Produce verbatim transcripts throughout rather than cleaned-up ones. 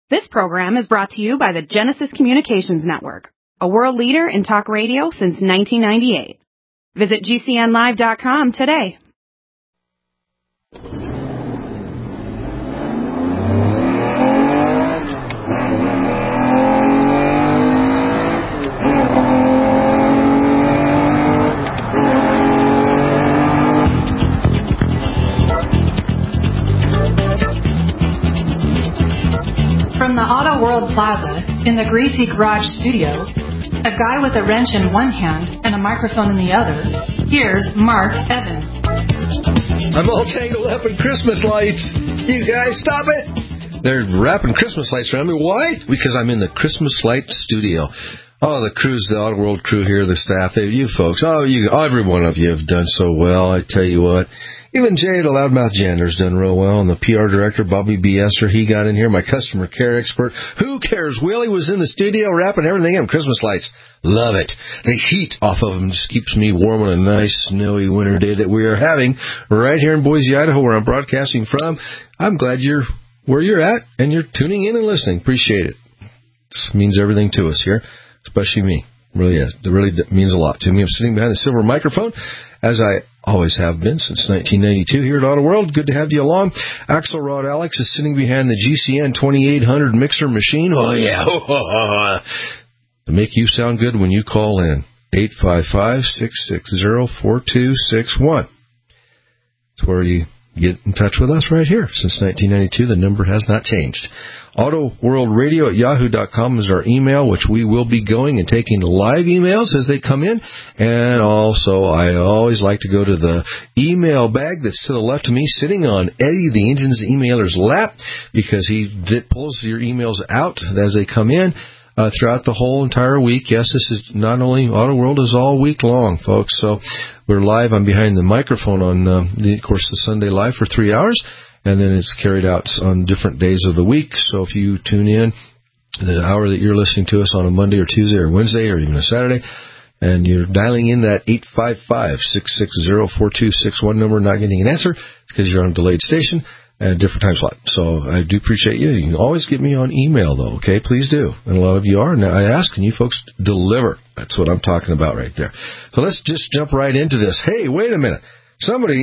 This program is brought to you by the Genesis Communications Network, a world leader in talk radio since nineteen ninety-eight. Visit G C N live dot com today. From the Auto World Plaza in the Greasy Garage studio, a guy with a wrench in one hand and a microphone in the other, here's Mark Evans. I'm all tangled up in Christmas lights. You guys, stop it. They're wrapping Christmas lights around me. Why? Because I'm in the Christmas light studio. Oh, the crew's the Auto World crew here, the staff, you folks. Oh, you, every one of you have done so well. I tell you what. Even Jay, the loudmouth janitor's done real well. And the P R director, Bobby B. Esser, he got in here. My customer care expert. Who cares? Willie was in the studio wrapping everything up. Christmas lights. Love it. The heat off of them just keeps me warm on a nice, snowy winter day that we are having right here in Boise, Idaho, where I'm broadcasting from. I'm glad you're where you're at and you're tuning in and listening. Appreciate it. This means everything to us here, especially me. Really is. It really means a lot to me. I'm sitting behind the silver microphone, as I always have been since nineteen ninety-two here at Auto World. Good to have you along. Axelrod Alex is sitting behind the G C N twenty-eight hundred mixer machine. Oh, yeah. To make you sound good when you call in. eight five five, six six zero, four two six one. That's where you get in touch with us right here. Since nineteen ninety-two, the number has not changed. Auto World Radio at yahoo dot com is our email, which we will be going and taking live emails as they come in. And also, I always like to go to the email bag that's to the left of me, sitting on Eddie, the engine's emailer's lap, because he pulls your emails out as they come in uh, throughout the whole entire week. Yes, this is not only Auto World is all week long, folks. So we're live. I'm behind the microphone on, uh, the, of course, the Sunday Live for three hours. And then it's carried out on different days of the week. So if you tune in the hour that you're listening to us on a Monday or Tuesday or Wednesday or even a Saturday, and you're dialing in that eight five five, six six zero, four two six one number, not getting an answer, it's because you're on a delayed station at a different time slot. So I do appreciate you. You can always get me on email, though, okay? Please do. And a lot of you are. And I ask, can you folks deliver? That's what I'm talking about right there. So let's just jump right into this. Hey, wait a minute. Somebody...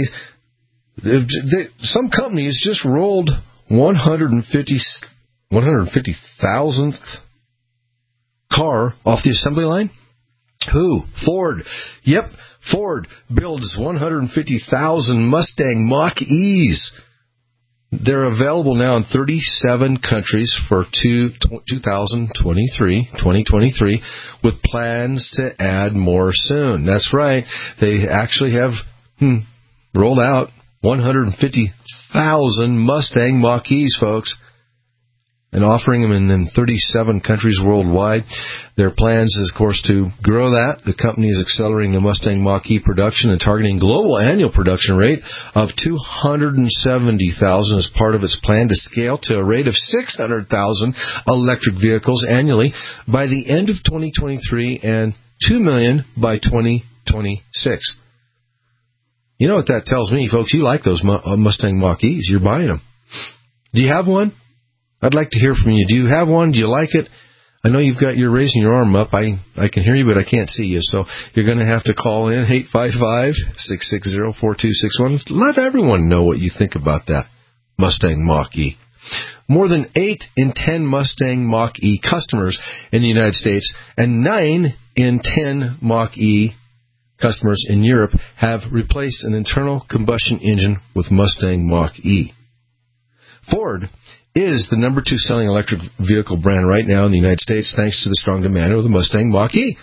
Some companies just rolled one hundred fifty thousandth car off the assembly line. Who? Ford. Yep, Ford builds one hundred fifty thousand Mustang Mach-E's. They're available now in thirty-seven countries for two, twenty twenty-three, twenty twenty-three, with plans to add more soon. That's right. They actually have hmm, rolled out one hundred fifty thousand Mustang Mach-E's, folks, and offering them in, in thirty-seven countries worldwide. Their plans is, of course, to grow that. The company is accelerating the Mustang Mach-E production and targeting global annual production rate of two hundred seventy thousand as part of its plan to scale to a rate of six hundred thousand electric vehicles annually by the end of twenty twenty-three and two million by twenty twenty-six. You know what that tells me, folks? You like those Mustang Mach-E's. You're buying them. Do you have one? I'd like to hear from you. Do you have one? Do you like it? I know you've got, you're raising your arm up. I I can hear you, but I can't see you. So you're going to have to call in, eight five five, six six zero, four two six one. Let everyone know what you think about that Mustang Mach-E. More than eight in ten Mustang Mach-E customers in the United States and nine in ten Mach-E customers in Europe have replaced an internal combustion engine with Mustang Mach-E. Ford is the number two selling electric vehicle brand right now in the United States, thanks to the strong demand of the Mustang Mach-E.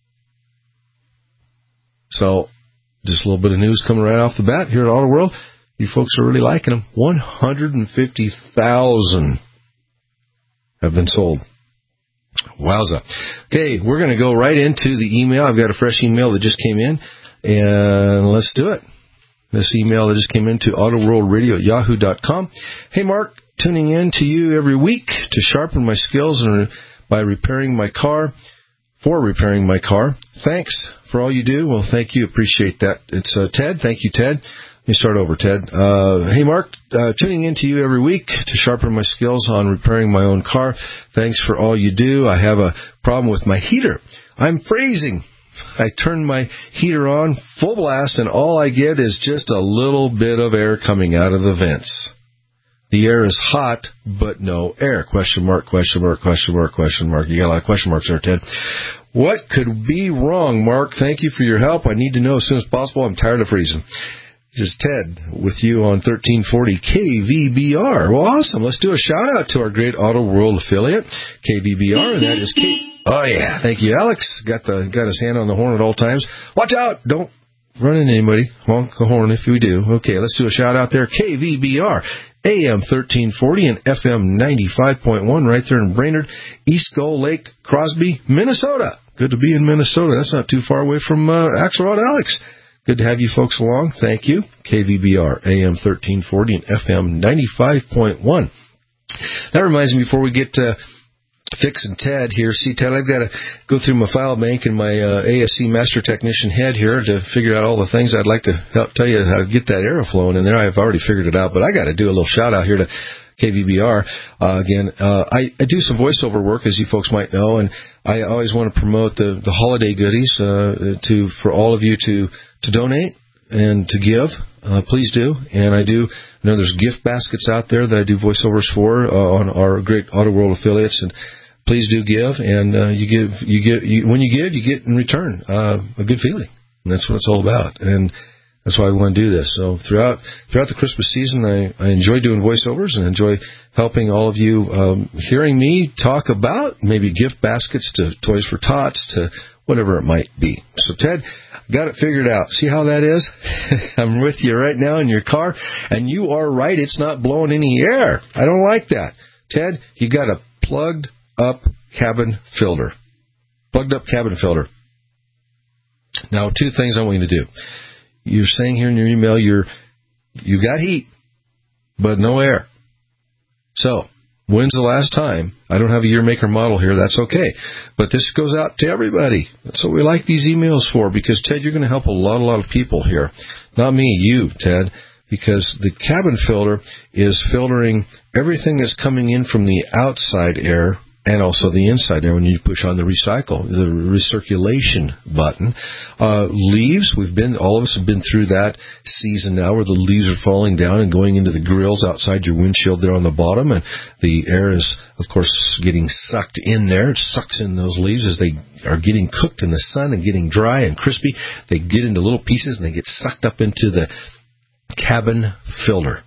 So, just a little bit of news coming right off the bat here at Auto World. You folks are really liking them. one hundred fifty thousand have been sold. Wowza. Okay, we're going to go right into the email. I've got a fresh email that just came in, and let's do it. This email that just came in to autoworldradio at yahoo dot com. Hey, Mark, tuning in to you every week to sharpen my skills and by repairing my car, for repairing my car. Thanks for all you do. Well, thank you. Appreciate that. It's uh, Ted. Thank you, Ted. me start over, Ted. Uh, hey, Mark, uh, tuning in to you every week to sharpen my skills on repairing my own car. Thanks for all you do. I have a problem with my heater. I'm freezing. I turn my heater on full blast, and all I get is just a little bit of air coming out of the vents. The air is hot, but no air. Question mark, question mark, question mark, question mark. You got a lot of question marks there, Ted. What could be wrong, Mark? Thank you for your help. I need to know as soon as possible. I'm tired of freezing. This is Ted with you on thirteen forty K V B R. Well, awesome. Let's do a shout-out to our great Auto World affiliate, K V B R, and that is Kate. Oh, yeah. Thank you, Alex. Got the got his hand on the horn at all times. Watch out. Don't run into anybody. Honk the horn if we do. Okay, let's do a shout-out there. K V B R, A M thirteen forty and F M ninety-five point one right there in Brainerd, East Gull Lake, Crosby, Minnesota. Good to be in Minnesota. That's not too far away from uh, Axelrod Alex. Good to have you folks along. Thank you. K V B R, A M thirteen forty and F M ninety-five point one. That reminds me, before we get to Fix and Ted here, see, Ted, I've got to go through my file bank and my uh, A S C Master Technician head here to figure out all the things I'd like to help tell you how to get that air flowing in there. I've already figured it out, but I got to do a little shout-out here to K V B R. Uh, again, uh, I, I do some voiceover work, as you folks might know, and I always want to promote the, the holiday goodies uh, to for all of you to, to donate and to give. Uh, please do. And I do I know there's gift baskets out there that I do voiceovers for uh, on our great Auto World affiliates, and please do give. And uh, you give, you give, you, when you give, you get in return uh, a good feeling. And that's what it's all about. And that's why I want to do this. So throughout throughout the Christmas season, I, I enjoy doing voiceovers and enjoy helping all of you um, hearing me talk about maybe gift baskets to Toys for Tots to whatever it might be. So, Ted, got it figured out. See how that is? I'm with you right now in your car, and you are right. It's not blowing any air. I don't like that. Ted, you got a plugged-up cabin filter. Plugged-up cabin filter. Now, two things I want you to do. You're saying here in your email you're you got heat, but no air. So, when's the last time? I don't have a year, make, or model here. That's okay. But this goes out to everybody. That's what we like these emails for, because, Ted, you're going to help a lot, a lot of people here. Not me, you, Ted, because the cabin filter is filtering everything that's coming in from the outside air and also the inside air when you push on the recycle, the recirculation button. Uh, leaves, we've been, all of us have been through that season now where the leaves are falling down and going into the grills outside your windshield there on the bottom, and the air is, of course, getting sucked in there. It sucks in those leaves as they are getting cooked in the sun and getting dry and crispy. They get into little pieces and they get sucked up into the cabin filter.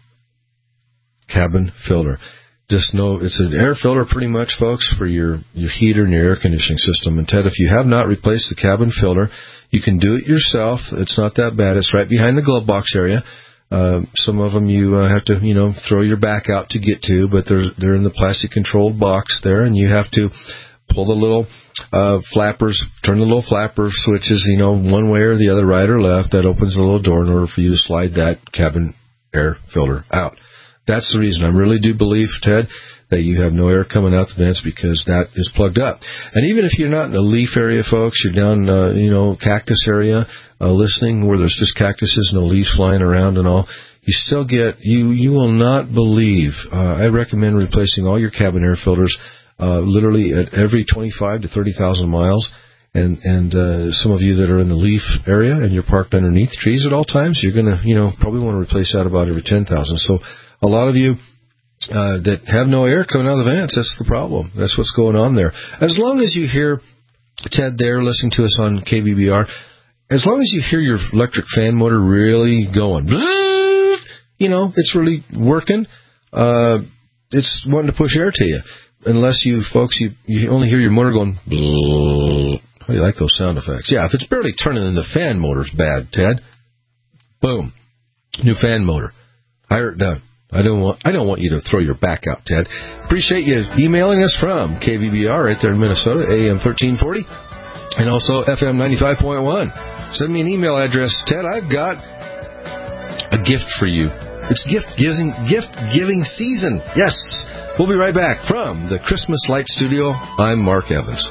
Cabin filter. Just know it's an air filter pretty much, folks, for your, your heater and your air conditioning system. And, Ted, if you have not replaced the cabin filter, you can do it yourself. It's not that bad. It's right behind the glove box area. Uh, some of them you uh, have to, you know, throw your back out to get to, but they're, they're in the plastic-controlled box there, and you have to pull the little uh, flappers, turn the little flapper switches, you know, one way or the other, right or left. That opens the little door in order for you to slide that cabin air filter out. That's the reason. I really do believe, Ted, that you have no air coming out the vents because that is plugged up. And even if you're not in the leaf area, folks, you're down, uh, you know, cactus area, uh, listening where there's just cactuses, no leaves flying around and all, you still get, you, you will not believe, uh, I recommend replacing all your cabin air filters, uh, literally at every twenty-five to thirty thousand miles. And, and, uh, some of you that are in the leaf area and you're parked underneath trees at all times, you're going to, you know, probably want to replace that about every ten thousand. So, a lot of you uh, that have no air coming out of the vents, that's the problem. That's what's going on there. As long as you hear, Ted, there, listening to us on K V B R, as long as you hear your electric fan motor really going, you know, it's really working, uh, it's wanting to push air to you. Unless you, folks, you, you only hear your motor going, how do you like those sound effects? Yeah, if it's barely turning, then the fan motor's bad, Ted. Boom. New fan motor. Hire it done. I don't want I don't want you to throw your back out, Ted. Appreciate you emailing us from K V B R right there in Minnesota, A M thirteen forty, and also F M ninety-five point one. Send me an email address, Ted. I've got a gift for you. It's gift giving gift giving season. Yes. We'll be right back from the Christmas Light Studio. I'm Mark Evans.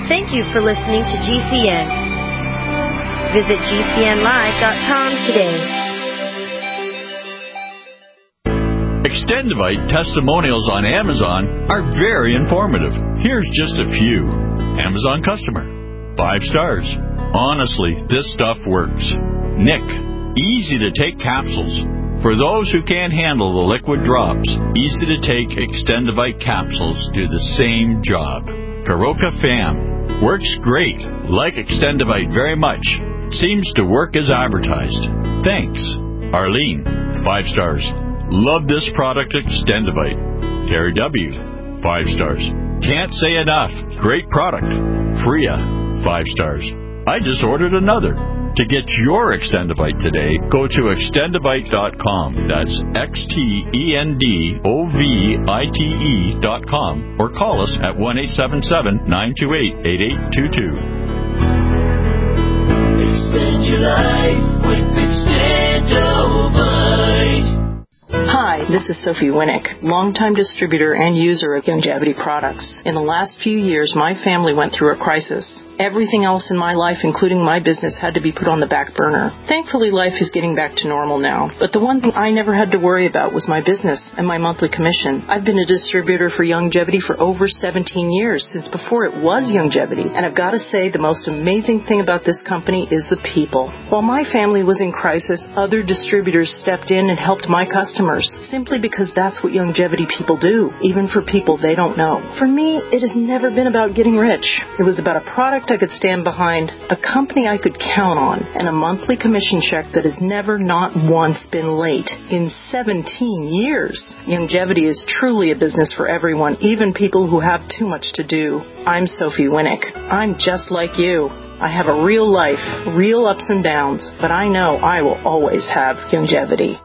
Thank you for listening to G C N. Visit G C N live dot com today. Extendivite testimonials on Amazon are very informative. Here's just a few. Amazon customer. Five stars. Honestly, this stuff works. Nick. Easy to take capsules. For those who can't handle the liquid drops, easy to take Extendivite capsules do the same job. Karoka Fam. Works great. Like Extendivite very much. Seems to work as advertised. Thanks. Arlene. Five stars. Love this product, Extendivite. Terry W. Five stars. Can't say enough. Great product. Freya. Five stars. I just ordered another. To get your Extendivite today, go to extendivite dot com. That's X T E N D O V I T E dot com. Or call us at one eight seven seven, nine two eight, eight eight two two. Extend your life with Extendivite. Hi, this is Sophie Winnick, longtime distributor and user of Youngevity products. In the last few years, my family went through a crisis. Everything else in my life, including my business, had to be put on the back burner. Thankfully, life is getting back to normal now. But the one thing I never had to worry about was my business and my monthly commission. I've been a distributor for Youngevity for over seventeen years, since before it was Youngevity. And I've got to say, the most amazing thing about this company is the people. While my family was in crisis, other distributors stepped in and helped my customers, simply because that's what Youngevity people do, even for people they don't know. For me, it has never been about getting rich. It was about a product I could stand behind, a company I could count on, and a monthly commission check that has never not once been late in seventeen years. Youngevity is truly a business for everyone, even people who have too much to do. I'm Sophie Winnick. I'm just like you. I have a real life, real ups and downs, but I know I will always have Youngevity.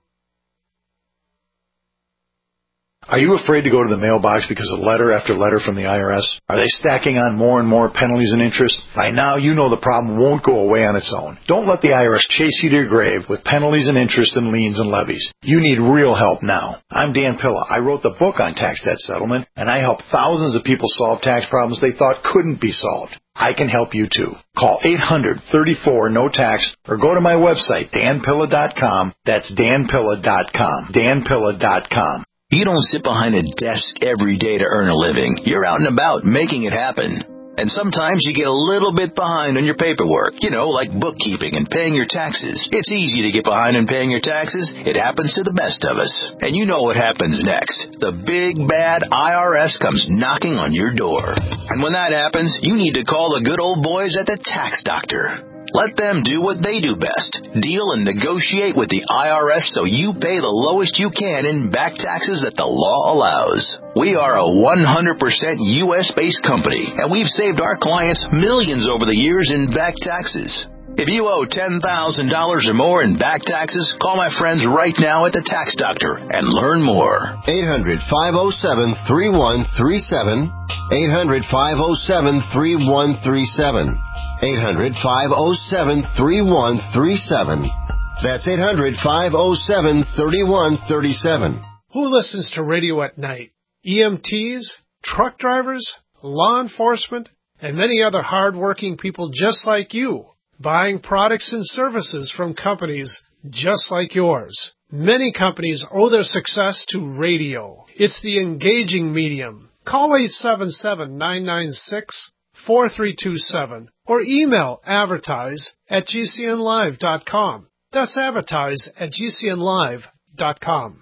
Are you afraid to go to the mailbox because of letter after letter from the I R S? Are they stacking on more and more penalties and interest? By now, you know the problem won't go away on its own. Don't let the I R S chase you to your grave with penalties and interest and liens and levies. You need real help now. I'm Dan Pilla. I wrote the book on tax debt settlement, and I help thousands of people solve tax problems they thought couldn't be solved. I can help you too. Call eight hundred, thirty-four, no tax or go to my website, dan pilla dot com. That's dan pilla dot com. dan pilla dot com. You don't sit behind a desk every day to earn a living. You're out and about making it happen. And sometimes you get a little bit behind on your paperwork, you know, like bookkeeping and paying your taxes. It's easy to get behind in paying your taxes. It happens to the best of us. And you know what happens next. The big, bad I R S comes knocking on your door. And when that happens, you need to call the good old boys at the Tax Doctor. Let them do what they do best. Deal and negotiate with the I R S so you pay the lowest you can in back taxes that the law allows. We are a one hundred percent U S-based company, and we've saved our clients millions over the years in back taxes. If you owe ten thousand dollars or more in back taxes, call my friends right now at the Tax Doctor and learn more. eight hundred, five oh seven, three one three seven. eight hundred, five oh seven, three one three seven. eight hundred, five oh seven, three one three seven. That's eight hundred, five oh seven, three one three seven. Who listens to radio at night? E M Ts, truck drivers, law enforcement, and many other hard-working people just like you, buying products and services from companies just like yours. Many companies owe their success to radio. It's the engaging medium. Call eight seven seven, nine nine six, four three two seven or email advertise at g c n live dot com. That's advertise at g c n live dot com.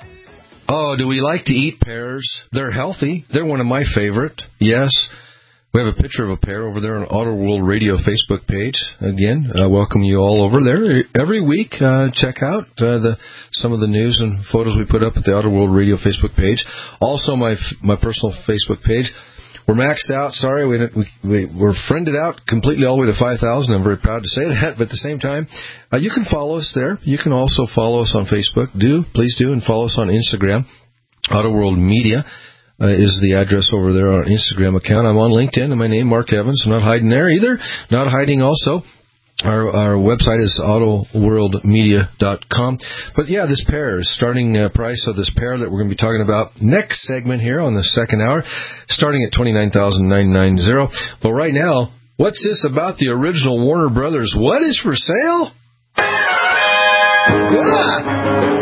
Oh, do we like to eat pears? They're healthy. They're one of my favorite. Yes. We have a picture of a pair over there on Auto World Radio Facebook page. Again, uh, welcome you all over there. Every week, uh, check out uh, the some of the news and photos we put up at the Auto World Radio Facebook page. Also, my my personal Facebook page. We're maxed out. Sorry, we, we, we we're friended out completely all the way to five thousand. I'm very proud to say that. But at the same time, uh, you can follow us there. You can also follow us on Facebook. Do, please do, and follow us on Instagram. Auto World Media uh, is the address over there on our Instagram account. I'm on LinkedIn, and my name, Mark Evans. I'm not hiding there either. Not hiding also. Our, our website is auto world media dot com. But, yeah, this pair, starting uh, price of this pair that we're going to be talking about next segment here on the second hour, starting at twenty-nine thousand nine hundred ninety. But right now, what's this about the original Warner Brothers? What is for sale? Ah!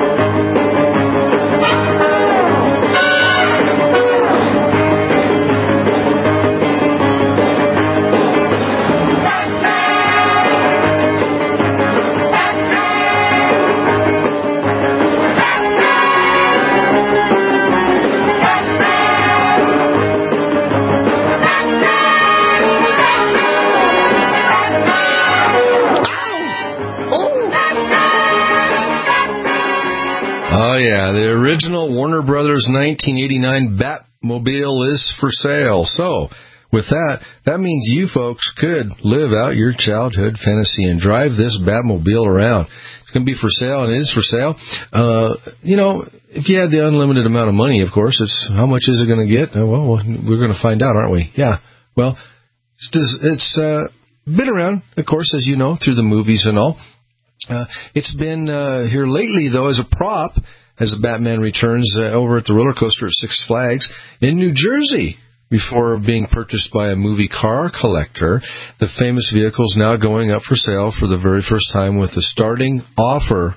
Oh, yeah, the original Warner Brothers nineteen eighty-nine Batmobile is for sale. So, with that, that means you folks could live out your childhood fantasy and drive this Batmobile around. It's going to be for sale, and it is for sale. Uh, you know, if you had the unlimited amount of money, of course, it's how much is it going to get? Uh, well, we're going to find out, aren't we? Yeah. Well, it's, it's uh, been around, of course, as you know, through the movies and all. Uh, it's been uh, here lately, though, as a prop, as the Batman returns uh, over at the roller coaster at Six Flags in New Jersey before being purchased by a movie car collector. The famous vehicle is now going up for sale for the very first time with a starting offer,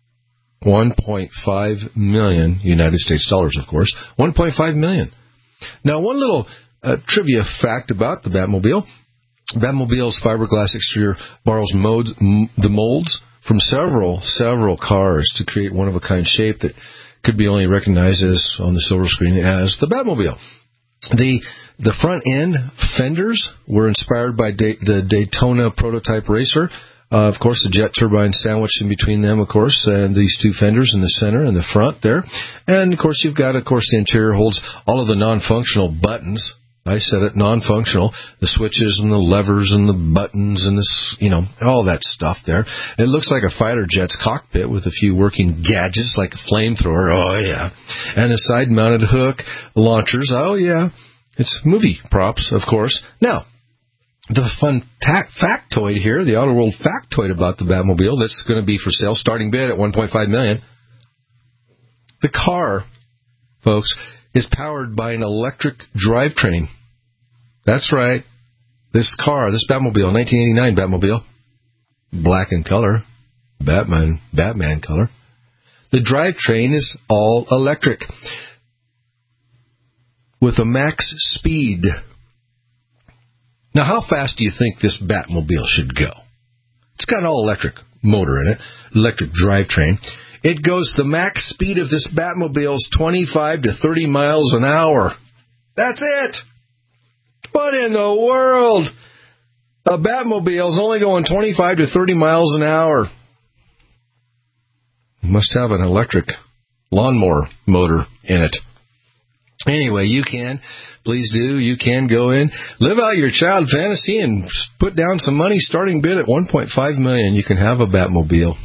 one point five million United States dollars, of course, one point five million. Now, one little uh, trivia fact about the Batmobile. Batmobile's fiberglass exterior borrows modes, m- the molds from several, several cars to create one-of-a-kind shape that could be only recognized as on the silver screen as the Batmobile. The the front end fenders were inspired by da- the Daytona prototype racer. Uh, of course, the jet turbine sandwiched in between them, of course, and these two fenders in the center and the front there. And, of course, you've got, of course, the interior holds all of the non-functional buttons. I said it, non-functional, the switches and the levers and the buttons and this, you know, all that stuff there. It looks like a fighter jet's cockpit with a few working gadgets like a flamethrower, oh yeah, and a side-mounted hook, launchers, oh yeah. It's movie props, of course. Now, the fun ta- factoid here, the Auto World factoid about the Batmobile that's going to be for sale, starting bid at one point five million dollars. The car, folks, is powered by an electric drivetrain. That's right. This car, this Batmobile, nineteen eighty-nine Batmobile, black in color, Batman, Batman color. The drivetrain is all electric with a max speed. Now, how fast do you think this Batmobile should go? It's got an all-electric motor in it, electric drivetrain. It goes, the max speed of this Batmobile is twenty-five to thirty miles an hour. That's it. What in the world? A Batmobile is only going twenty-five to thirty miles an hour. Must have an electric lawnmower motor in it. Anyway, you can, please do, you can go in, live out your child fantasy and put down some money, starting bid at one point five million dollars. You can have a Batmobile.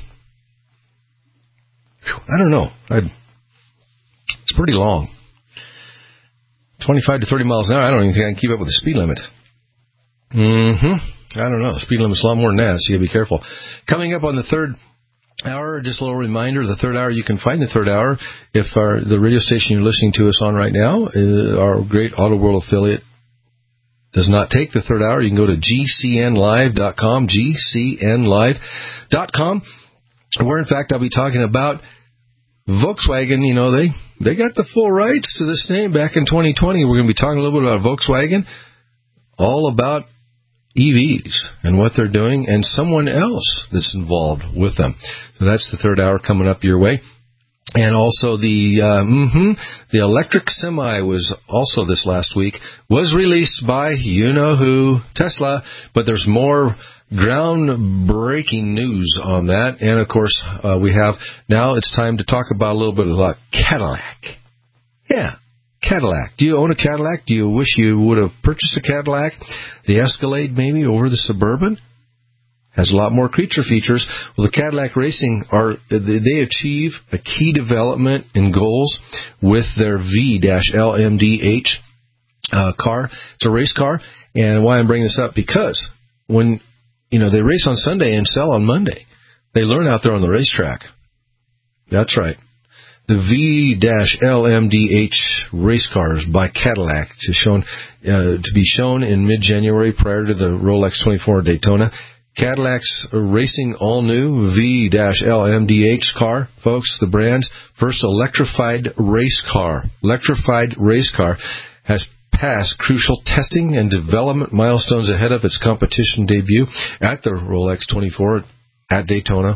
I don't know. I'd, it's pretty long. twenty-five to thirty miles an hour. I don't even think I can keep up with the speed limit. Mm-hmm. I don't know. The speed limit's a lot more than that, so you gotta be careful. Coming up on the third hour, just a little reminder, the third hour, you can find the third hour if our, the radio station you're listening to us on right now, uh, our great Auto World affiliate, does not take the third hour. You can go to G C N live dot com, G C N live dot com, where, in fact, I'll be talking about Volkswagen. You know, they, they got the full rights to this name back in twenty twenty. We're going to be talking a little bit about Volkswagen, all about E Vs and what they're doing, and someone else that's involved with them. So that's the third hour coming up your way. And also the uh, mm-hmm, the electric semi was also this last week, was released by you-know-who, Tesla, but there's more groundbreaking news on that. And, of course, uh, we have now it's time to talk about a little bit about Cadillac. Yeah, Cadillac. Do you own a Cadillac? Do you wish you would have purchased a Cadillac? The Escalade maybe over the Suburban? Has a lot more creature features. Well, the Cadillac Racing, are they achieve a key development and goals with their V L M D H uh, car. It's a race car. And why I'm bringing this up, because when, you know, they race on Sunday and sell on Monday, they learn out there on the racetrack. That's right. The V L M D H race cars by Cadillac to, shown, uh, to be shown in mid-January prior to the Rolex twenty-four Daytona. Cadillac's racing all-new V L M D H car, folks, the brand's first electrified race car, electrified race car, has passed crucial testing and development milestones ahead of its competition debut at the Rolex twenty-four at Daytona,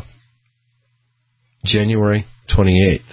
January twenty-eighth.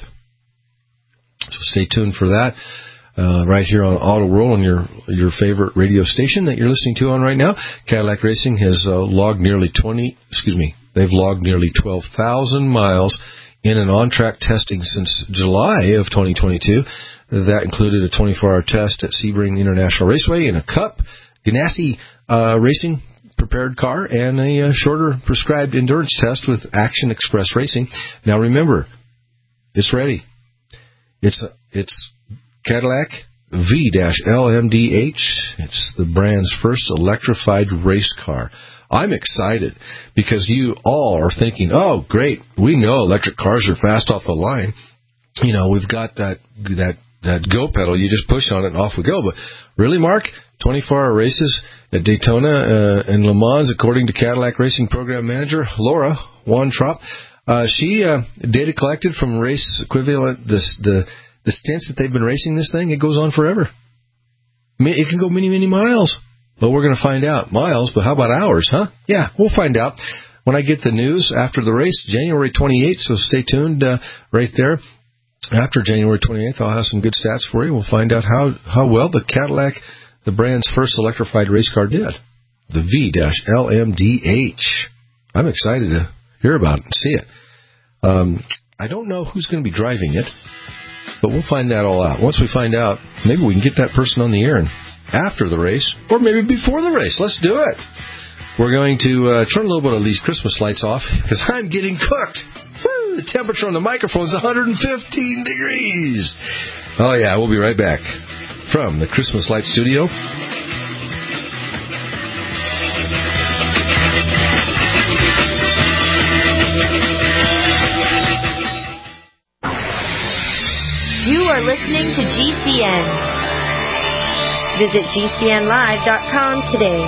So stay tuned for that. Uh, right here on Auto World on your your favorite radio station that you're listening to on right now. Cadillac Racing has uh, logged nearly twenty, excuse me, they've logged nearly twelve thousand miles in an on-track testing since July of twenty twenty-two. That included a twenty-four hour test at Sebring International Raceway in a Cup, Ganassi uh, Racing prepared car, and a uh, shorter prescribed endurance test with Action Express Racing. Now remember, it's ready. It's it's Cadillac V L M D H. It's the brand's first electrified race car. I'm excited because you all are thinking, oh, great, we know electric cars are fast off the line. You know, we've got that that that go pedal. You just push on it and off we go. But really, Mark, twenty-four hour races at Daytona uh, and Le Mans, according to Cadillac Racing Program Manager Laura Weintraub. Uh, she uh, data collected from race equivalent, the, the The stints that they've been racing this thing, it goes on forever. I mean, it can go many, many miles. But we're going to find out. Miles, but how about hours, huh? Yeah, we'll find out when I get the news after the race, January twenty-eighth, so stay tuned uh, right there. After January twenty-eighth, I'll have some good stats for you. We'll find out how, how well the Cadillac, the brand's first electrified race car, did. The V L M D H. I'm excited to hear about it and see it. Um, I don't know who's going to be driving it, but we'll find that all out. Once we find out, maybe we can get that person on the air and after the race, or maybe before the race. Let's do it. We're going to uh, turn a little bit of these Christmas lights off because I'm getting cooked. Woo, the temperature on the microphone is one hundred fifteen degrees. Oh, yeah, we'll be right back from the Christmas Light Studio. You are listening to G C N. Visit G C N live dot com today.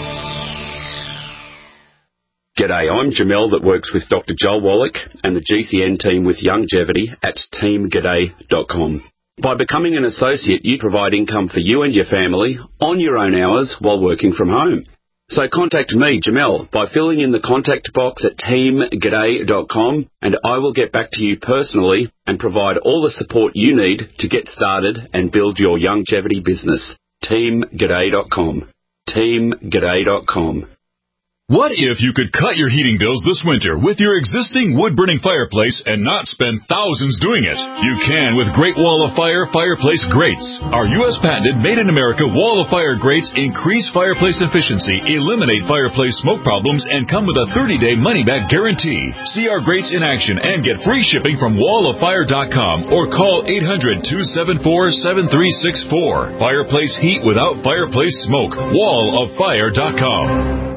G'day, I'm Jamel that works with Doctor Joel Wallach and the G C N team with Longevity at team g'day dot com. By becoming an associate, you provide income for you and your family on your own hours while working from home. So contact me, Jamel, by filling in the contact box at team g'day dot com, and I will get back to you personally and provide all the support you need to get started and build your longevity business. team g'day dot com. team g'day dot com. What if you could cut your heating bills this winter with your existing wood-burning fireplace and not spend thousands doing it? You can with Great Wall of Fire Fireplace Grates. Our U S patented made-in-America Wall of Fire grates increase fireplace efficiency, eliminate fireplace smoke problems, and come with a thirty day money-back guarantee. See our grates in action and get free shipping from wall of fire dot com or call eight hundred, two seven four, seven three six four. Fireplace heat without fireplace smoke. wall of fire dot com.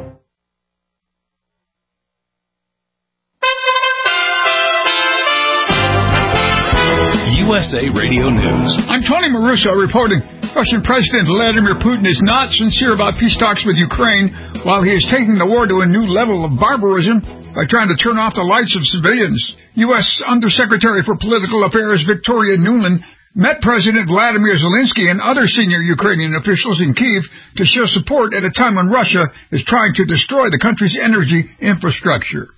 U S A Radio News. I'm Tony Marusso reporting. Russian President Vladimir Putin is not sincere about peace talks with Ukraine while he is taking the war to a new level of barbarism by trying to turn off the lights of civilians. U S Undersecretary for Political Affairs Victoria Nuland met President Vladimir Zelensky and other senior Ukrainian officials in Kyiv to show support at a time when Russia is trying to destroy the country's energy infrastructure.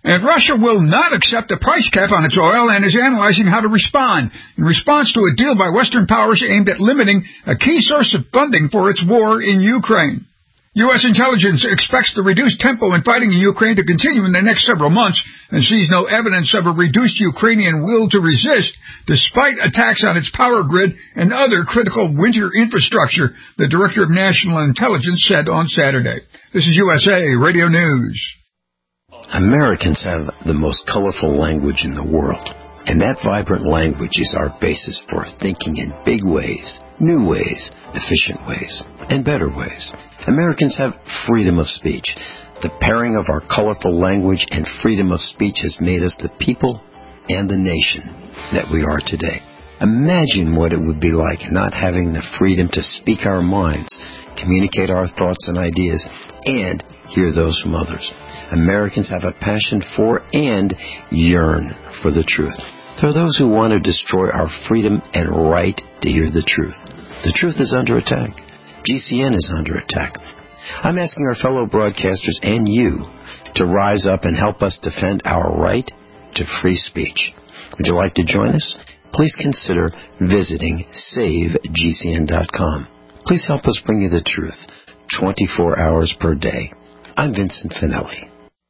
And Russia will not accept a price cap on its oil and is analyzing how to respond in response to a deal by Western powers aimed at limiting a key source of funding for its war in Ukraine. U S intelligence expects the reduced tempo in fighting in Ukraine to continue in the next several months and sees no evidence of a reduced Ukrainian will to resist, despite attacks on its power grid and other critical winter infrastructure, the Director of National Intelligence said on Saturday. This is U S A Radio News. Americans have the most colorful language in the world, and that vibrant language is our basis for thinking in big ways, new ways, efficient ways, and better ways. Americans have freedom of speech. The pairing of our colorful language and freedom of speech has made us the people and the nation that we are today. Imagine what it would be like not having the freedom to speak our minds, communicate our thoughts and ideas, and hear those from others. Americans have a passion for and yearn for the truth. There are those who want to destroy our freedom and right to hear the truth. The truth is under attack. G C N is under attack. I'm asking our fellow broadcasters and you to rise up and help us defend our right to free speech. Would you like to join us? Please consider visiting save G C N dot com. Please help us bring you the truth twenty-four hours per day. I'm Vincent Finelli.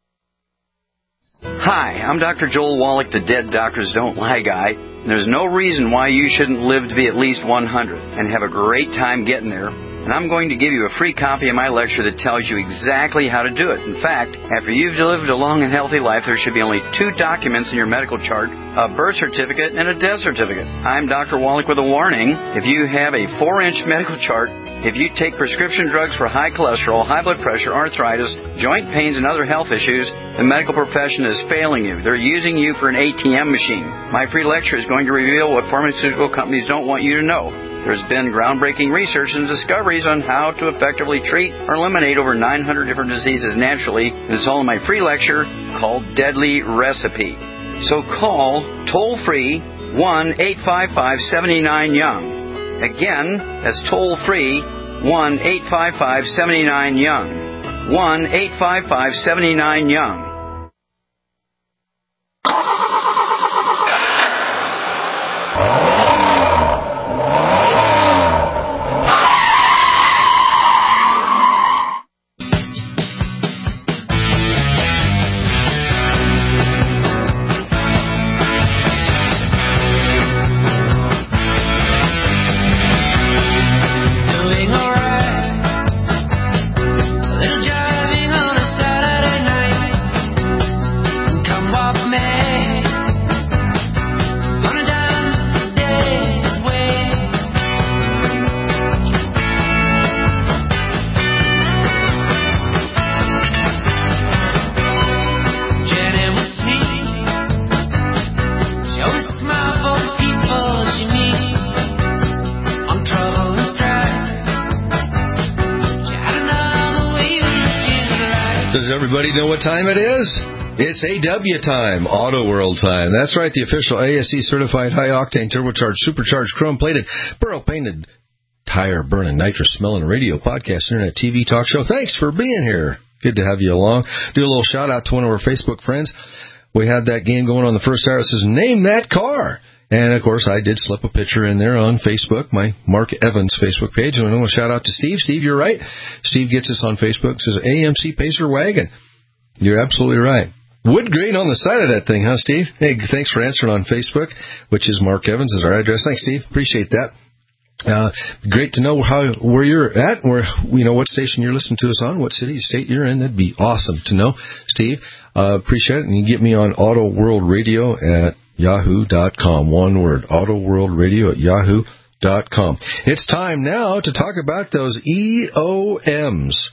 Hi, I'm Doctor Joel Wallach, the Dead Doctors Don't Lie guy. And there's no reason why you shouldn't live to be at least one hundred and have a great time getting there. And I'm going to give you a free copy of my lecture that tells you exactly how to do it. In fact, after you've lived a long and healthy life, there should be only two documents in your medical chart, a birth certificate and a death certificate. I'm Doctor Wallach with a warning. If you have a four-inch medical chart, if you take prescription drugs for high cholesterol, high blood pressure, arthritis, joint pains, and other health issues, the medical profession is failing you. They're using you for an A T M machine. My free lecture is going to reveal what pharmaceutical companies don't want you to know. There's been groundbreaking research and discoveries on how to effectively treat or eliminate over nine hundred different diseases naturally. And it's all in my free lecture called Deadly Recipe. So call toll-free one eight five five, seven nine, young. Again, that's toll-free one eight five five, seven nine, young. one eight five five, seven nine, young. Does everybody know what time it is? It's A W time, Auto World time. That's right, the official A S E certified high-octane, turbocharged, supercharged, chrome-plated, burl-painted, tire-burning, nitrous-smelling radio podcast, internet, T V, talk show. Thanks for being here. Good to have you along. Do a little shout-out to one of our Facebook friends. We had that game going on the first hour. It says, Name That Car. And, of course, I did slip a picture in there on Facebook, my Mark Evans Facebook page. And I want to shout out to Steve. Steve, you're right. Steve gets us on Facebook. It says A M C Pacer Wagon. You're absolutely right. Wood grain on the side of that thing, huh, Steve? Hey, thanks for answering on Facebook, which is Mark Evans is our address. Thanks, Steve. Appreciate that. Uh, great to know how where you're at, where you know what station you're listening to us on, what city, state you're in. That'd be awesome to know, Steve. Uh, appreciate it. And you can get me on Auto World Radio at yahoo dot com. One word, Auto World Radio at yahoo dot com. It's time now to talk about those E O Ms.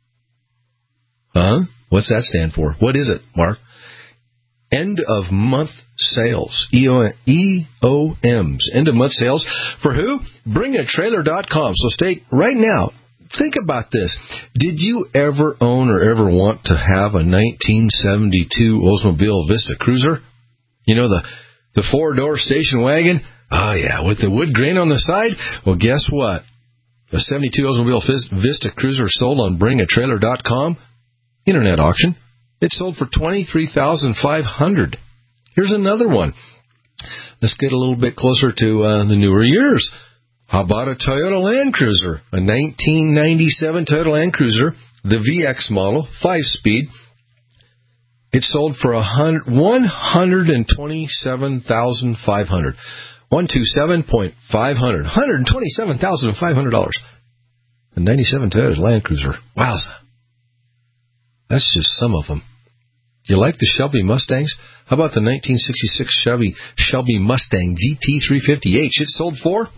Huh? What's that stand for? What is it, Mark? End of month sales. E O Ms. End of month sales. For who? bring a trailer dot com. So stay right now. Think about this. Did you ever own or ever want to have a nineteen seventy-two Oldsmobile Vista Cruiser? You know, the, the four-door station wagon? Oh, yeah, with the wood grain on the side? Well, guess what? A seventy-two Oldsmobile Vista Cruiser sold on bring a trailer dot com. Internet auction. It sold for twenty-three thousand five hundred dollars. Here's another one. Let's get a little bit closer to uh, the newer years. How about a Toyota Land Cruiser? A nineteen ninety-seven Toyota Land Cruiser, the V X model, five-speed. It sold for one hundred twenty-seven thousand five hundred dollars. one hundred twenty-seven thousand five hundred dollars. one hundred twenty-seven thousand five hundred dollars. A ninety-seven Toyota Land Cruiser. Wowza. That's just some of them. You like the Shelby Mustangs? How about the nineteen sixty-six Chevy Shelby Mustang G T three fifty H? It sold for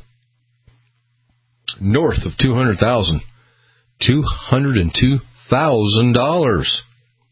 north of two hundred thousand dollars. two hundred two thousand dollars.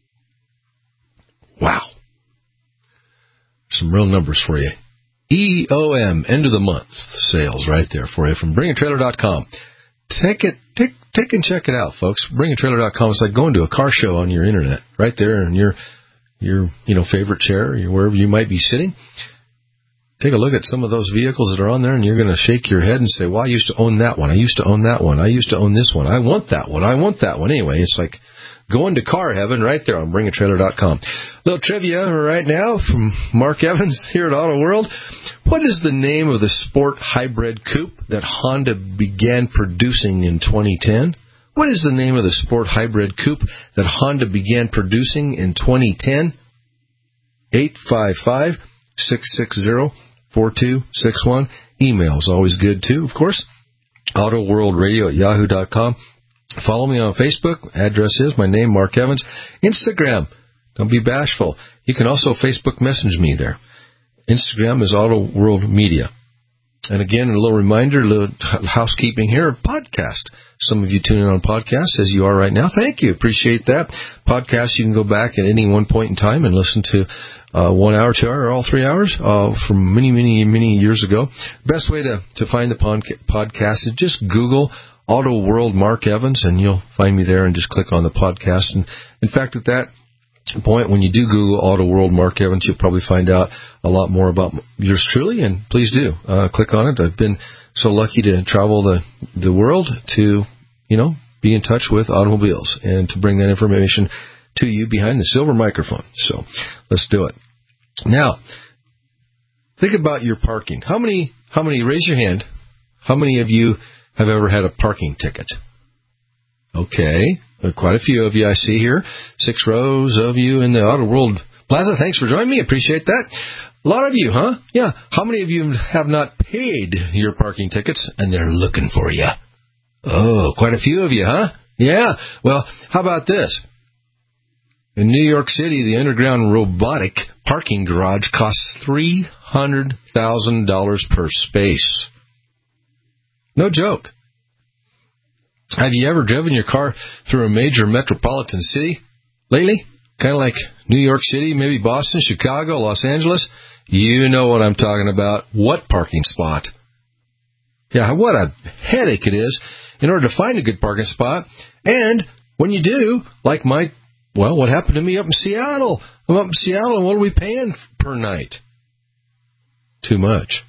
Wow. Some real numbers for you. E O M, end of the month sales right there for you from bring a trailer dot com. Take it, take, take and check it out, folks. bring a trailer dot com. It's like going to a car show on your internet, right there in your, your, you know, favorite chair, wherever you might be sitting. Take a look at some of those vehicles that are on there, and you're going to shake your head and say, well, I used to own that one. I used to own that one. I used to own this one. I want that one. I want that one. Anyway, it's like going to car heaven right there on bring a trailer dot com. Little trivia right now from Mark Evans here at Auto World. What is the name of the sport hybrid coupe that Honda began producing in twenty ten? What is the name of the sport hybrid coupe that Honda began producing in twenty ten? eight five five, six six zero, four two six one. Email is always good, too, of course. AutoWorldRadio at yahoo dot com. Follow me on Facebook. Address is my name, Mark Evans. Instagram. Don't be bashful. You can also Facebook message me there. Instagram is Auto World Media. And again, a little reminder, a little housekeeping here, podcast. Some of you tune in on podcasts, as you are right now. Thank you. Appreciate that. Podcasts, you can go back at any one point in time and listen to uh, one hour, two hour, or all three hours uh, from many, many, many years ago. Best way to, to find the podca- podcast is just Google Auto World Mark Evans, and you'll find me there and just click on the podcast. And in fact, at that point, when you do Google Auto World Mark Evans, you'll probably find out a lot more about yours truly, and please do uh, click on it. I've been so lucky to travel the the world to, you know, be in touch with automobiles and to bring that information to you behind the silver microphone. So let's do it. Now, think about your parking. How many, how many, raise your hand, how many of you have ever had a parking ticket? Okay. Quite a few of you I see here. Six rows of you in the Auto World Plaza. Thanks for joining me. Appreciate that. A lot of you, huh? Yeah. How many of you have not paid your parking tickets and they're looking for you? Oh, quite a few of you, huh? Yeah. Well, how about this? In New York City, the underground robotic parking garage costs three hundred thousand dollars per space. No joke. Have you ever driven your car through a major metropolitan city lately? Kind of like New York City, maybe Boston, Chicago, Los Angeles? You know what I'm talking about. What parking spot? Yeah, what a headache it is in order to find a good parking spot. And when you do, like my, well, what happened to me up in Seattle? I'm up in Seattle, and what are we paying per night? Too much.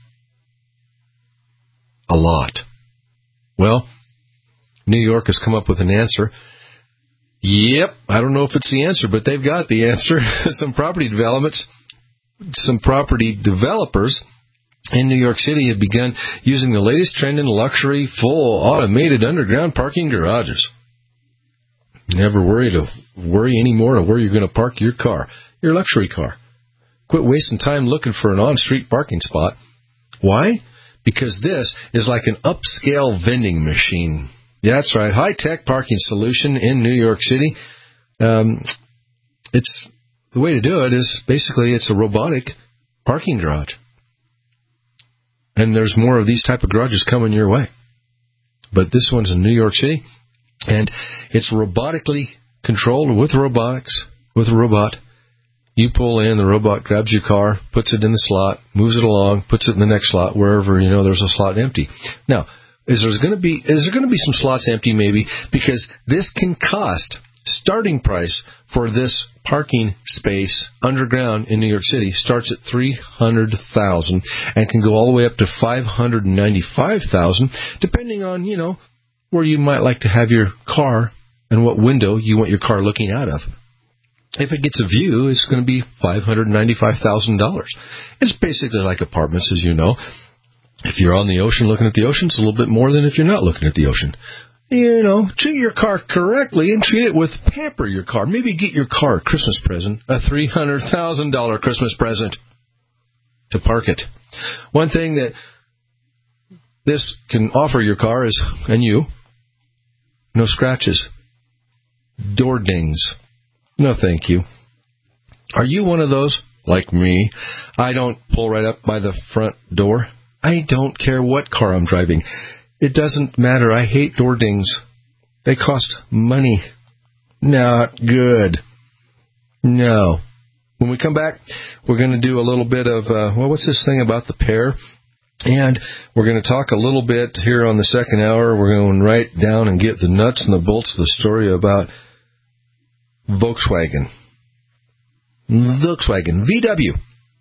A lot. Well, New York has come up with an answer. Yep, I don't know if it's the answer, but they've got the answer. Some property developments, some property developers in New York City have begun using the latest trend in luxury, full, automated underground parking garages. Never worry to worry anymore to where you're going to park your car, your luxury car. Quit wasting time looking for an on-street parking spot. Why? Because this is like an upscale vending machine. Yeah, that's right. High-tech parking solution in New York City. Um, it's the way to do it is basically it's a robotic parking garage. And there's more of these type of garages coming your way. But this one's in New York City, and it's robotically controlled with robotics, with a robot. You pull in, the robot grabs your car, puts it in the slot, moves it along, puts it in the next slot, wherever, you know, there's a slot empty. Now, is there going to be is there going to be some slots empty? Maybe, because this can cost, starting price for this parking space underground in New York City starts at three hundred thousand dollars and can go all the way up to five hundred ninety-five thousand dollars, depending on, you know, where you might like to have your car and what window you want your car looking out of. If it gets a view, it's going to be five hundred ninety-five thousand dollars. It's basically like apartments, as you know. If you're on the ocean looking at the ocean, it's a little bit more than if you're not looking at the ocean. You know, treat your car correctly and treat it with pamper your car. Maybe get your car a Christmas present, a three hundred thousand dollars Christmas present to park it. One thing that this can offer your car is, and you, no scratches, door dings. No, thank you. Are you one of those, like me? I don't pull right up by the front door. I don't care what car I'm driving. It doesn't matter. I hate door dings. They cost money. Not good. No. When we come back, we're going to do a little bit of, uh, well, what's this thing about the pear? And we're going to talk a little bit here on the second hour. We're going right down and get the nuts and the bolts of the story about Volkswagen. Volkswagen. V W.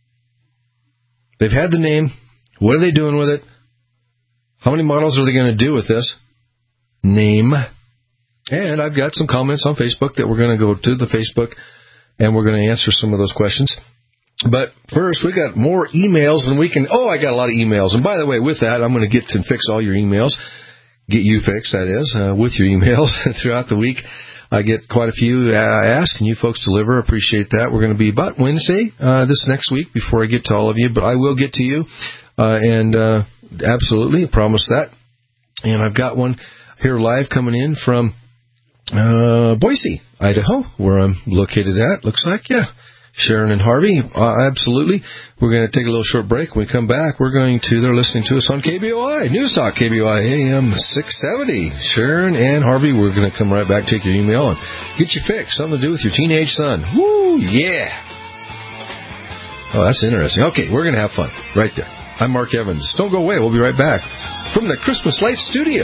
They've had the name. What are they doing with it? How many models are they going to do with this name? And I've got some comments on Facebook that we're going to go to the Facebook, and we're going to answer some of those questions. But first, we got more emails than we can... Oh, I got a lot of emails. And by the way, with that, I'm going to get to fix all your emails. Get you fixed, that is, uh, with your emails throughout the week. I get quite a few uh, asked, and you folks deliver. Appreciate that. We're going to be about Wednesday uh, this next week before I get to all of you, but I will get to you. Uh, and uh, absolutely, I promise that. And I've got one here live coming in from uh, Boise, Idaho, where I'm located at. Looks like, yeah. Sharon and Harvey, uh, absolutely. We're going to take a little short break. When we come back, we're going to, they're listening to us on K B O I, News Talk, K B O I A M six seventy. Sharon and Harvey, we're going to come right back, take your email, and get you fixed. Something to do with your teenage son. Woo, yeah. Oh, that's interesting. Okay, we're going to have fun right there. I'm Mark Evans. Don't go away. We'll be right back from the Christmas Light Studio.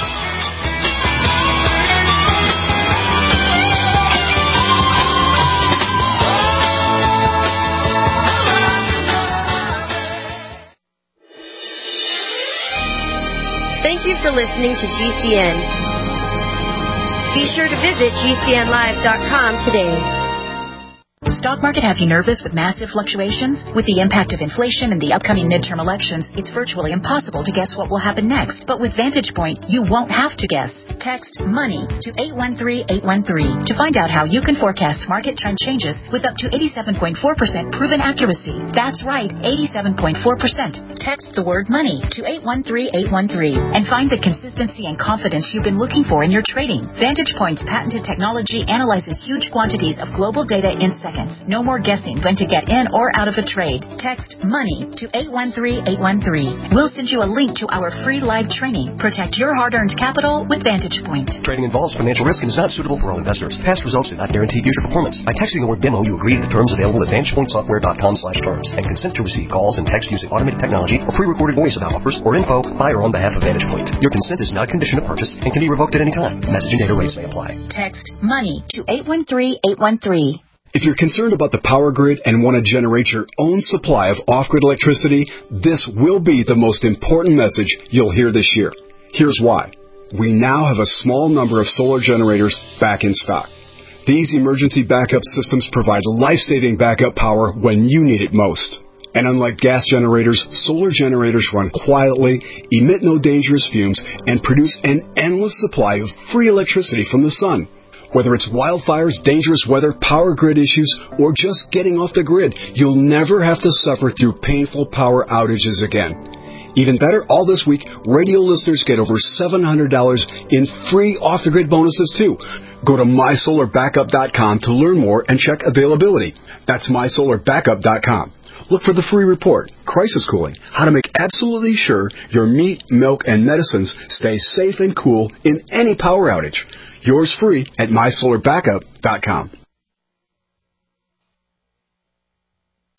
Thank you for listening to G C N. Be sure to visit G C N live dot com today. The stock market has you nervous with massive fluctuations? With the impact of inflation and the upcoming midterm elections, it's virtually impossible to guess what will happen next. But with Vantage Point, you won't have to guess. Text MONEY to eight one three eight one three to find out how you can forecast market trend changes with up to eighty-seven point four percent proven accuracy. That's right, eighty-seven point four percent. Text the word MONEY to eight one three eight one three and find the consistency and confidence you've been looking for in your trading. Vantage Point's patented technology analyzes huge quantities of global data in seconds. No more guessing when to get in or out of a trade. Text MONEY to eight one three eight one three. We'll send you a link to our free live training. Protect your hard-earned capital with Vantage Point. Trading involves financial risk and is not suitable for all investors. Past results do not guarantee future performance. By texting the word demo, you agree to the terms available at vantage point software dot com slash terms and consent to receive calls and text using automated technology or pre-recorded voice about offers or info by or on behalf of Vantage Point. Your consent is not a condition of purchase and can be revoked at any time. Message and data rates may apply. Text MONEY to eight one three eight one three. If you're concerned about the power grid and want to generate your own supply of off-grid electricity, this will be the most important message you'll hear this year. Here's why. We now have a small number of solar generators back in stock. These emergency backup systems provide life-saving backup power when you need it most. And unlike gas generators, solar generators run quietly, emit no dangerous fumes, and produce an endless supply of free electricity from the sun. Whether it's wildfires, dangerous weather, power grid issues, or just getting off the grid, you'll never have to suffer through painful power outages again. Even better, all this week, radio listeners get over seven hundred dollars in free off-the-grid bonuses, too. Go to my solar backup dot com to learn more and check availability. That's my solar backup dot com. Look for the free report, Crisis Cooling, how to make absolutely sure your meat, milk, and medicines stay safe and cool in any power outage. Yours free at my solar backup dot com.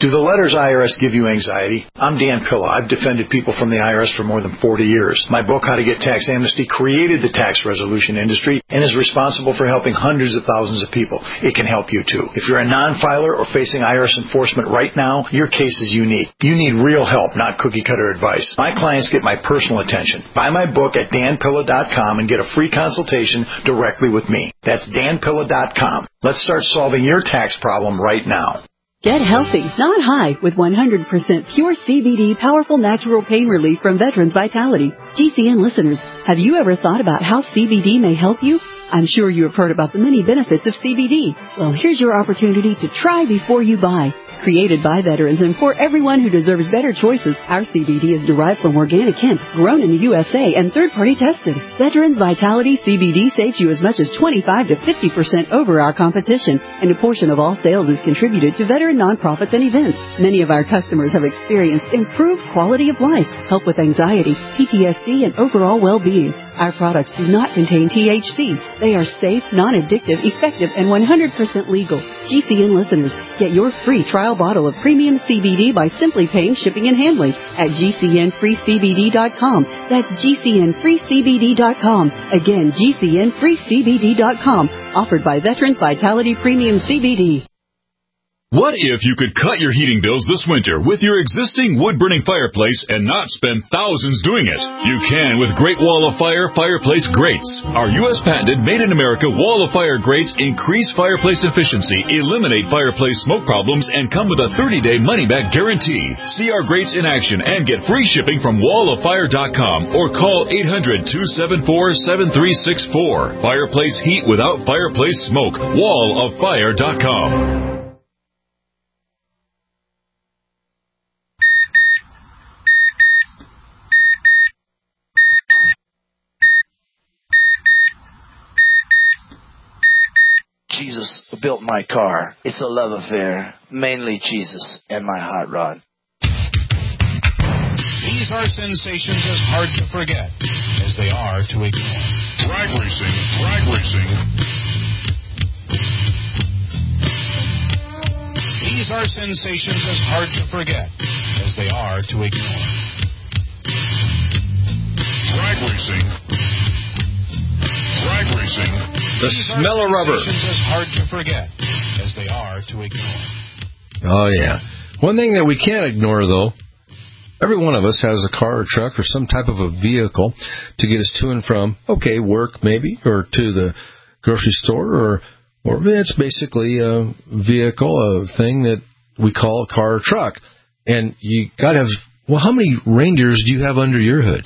Do the letters I R S give you anxiety? I'm Dan Pilla. I've defended people from the I R S for more than forty years. My book, How to Get Tax Amnesty, created the tax resolution industry and is responsible for helping hundreds of thousands of people. It can help you too. If you're a non-filer or facing I R S enforcement right now, your case is unique. You need real help, not cookie-cutter advice. My clients get my personal attention. Buy my book at dan pilla dot com and get a free consultation directly with me. That's dan pilla dot com. Let's start solving your tax problem right now. Get healthy, not high, with one hundred percent pure C B D powerful natural pain relief from Veterans Vitality. G C N listeners, have you ever thought about how C B D may help you? I'm sure you have heard about the many benefits of C B D. Well, here's your opportunity to try before you buy. Created by veterans and for everyone who deserves better choices, our C B D is derived from organic hemp, grown in the U S A and third-party tested. Veterans Vitality C B D saves you as much as twenty-five to fifty percent over our competition, and a portion of all sales is contributed to veteran nonprofits and events. Many of our customers have experienced improved quality of life, help with anxiety, P T S D, and overall well-being. Our products do not contain T H C. They are safe, non-addictive, effective, and one hundred percent legal. G C N listeners, get your free trial bottle of premium C B D by simply paying shipping and handling at G C N free C B D dot com. That's G C N free C B D dot com. Again, G C N free C B D dot com. Offered by Veterans Vitality Premium C B D. What if you could cut your heating bills this winter with your existing wood-burning fireplace and not spend thousands doing it? You can with Great Wall of Fire fireplace grates. Our U S patented made-in-America Wall of Fire grates increase fireplace efficiency, eliminate fireplace smoke problems, and come with a thirty-day money-back guarantee. See our grates in action and get free shipping from wall of fire dot com or call eight hundred, two seven four, seven three six four. Fireplace heat without fireplace smoke. wall of fire dot com. Jesus built my car. It's a love affair. Mainly Jesus and my hot rod. These are sensations as hard to forget as they are to ignore. Drag racing, drag racing. These are sensations as hard to forget as they are to ignore. Drag racing. Drag racing. The smell of rubber. As hard to forget as they are to ignore. Oh, yeah. One thing that we can't ignore, though, every one of us has a car or truck or some type of a vehicle to get us to and from, okay, work maybe, or to the grocery store, or or it's basically a vehicle, a thing that we call a car or truck. And you got to have, well, how many reindeers do you have under your hood?